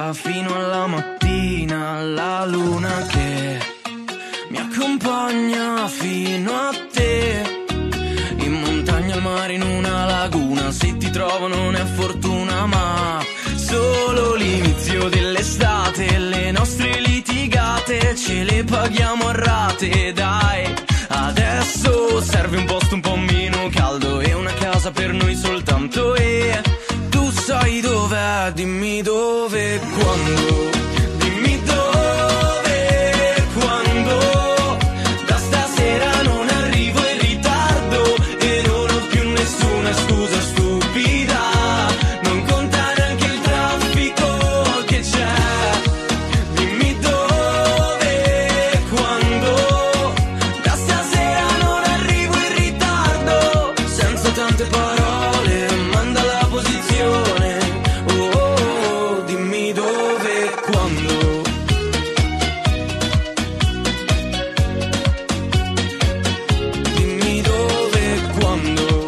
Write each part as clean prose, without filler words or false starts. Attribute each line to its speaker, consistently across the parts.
Speaker 1: sera fino alla mattina, la luna che mi accompagna fino a te. In montagna, al mare, in una laguna, se ti trovo non è fortuna ma solo l'inizio dell'estate. Le nostre litigate ce le paghiamo a rate, dai. Adesso serve un posto un po' meno caldo e una casa per noi soltanto. E tu sai dov'è, dimmi dove, quando. Dimmi dove, quando. Da stasera non arrivo in ritardo e non ho più nessuna scusa stupida. Non conta neanche il traffico che c'è. Dimmi dove, quando. Da stasera non arrivo in ritardo. Senza tante parole, manda la posizione. Oh, oh, oh, dimmi dove, quando. Dimmi dove, quando.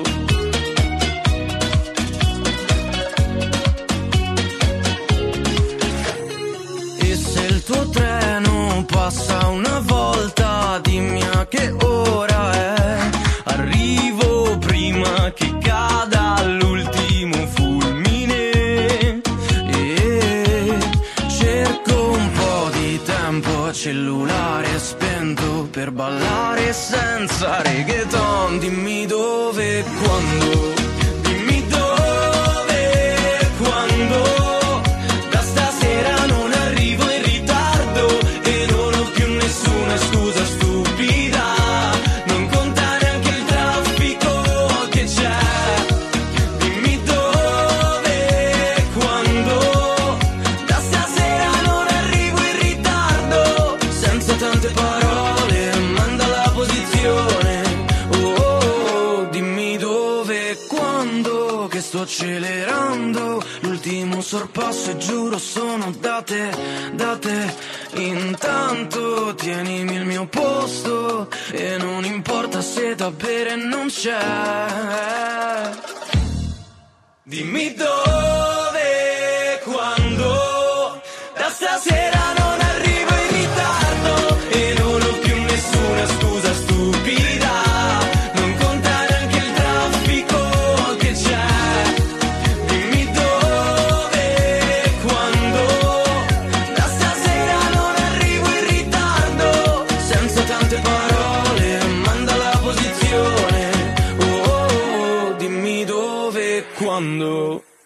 Speaker 1: E se il tuo treno passa una volta, dimmi a che ora è. Arrivo prima che cada l'ultimo fulmine. E cerco un po' di tempo a cellulare spento per ballare senza reggaeton. Dimmi dove, quando. Dimmi dove, quando. Da stasera non arrivo in ritardo e non ho più nessuna scusa stupida. Non conta neanche il traffico che c'è. Dimmi dove, quando. Da stasera non arrivo in ritardo. Senza tante parole, manda la posizione. Oh, oh, oh, dimmi dove, quando. Che sto accelerando l'ultimo sorpasso e giuro sono date, date. Intanto tienimi il mio posto e non importa se da bere non c'è. Dimmi dove, quando. Da stasera non arrivo in ritardo e non ho più nessuna scusa stupida. Non conta neanche il traffico che c'è. Dimmi dove, quando. Da stasera non arrivo in ritardo. Senza tante parole, manda la posizione. Oh, oh, oh, dimmi dove, quando.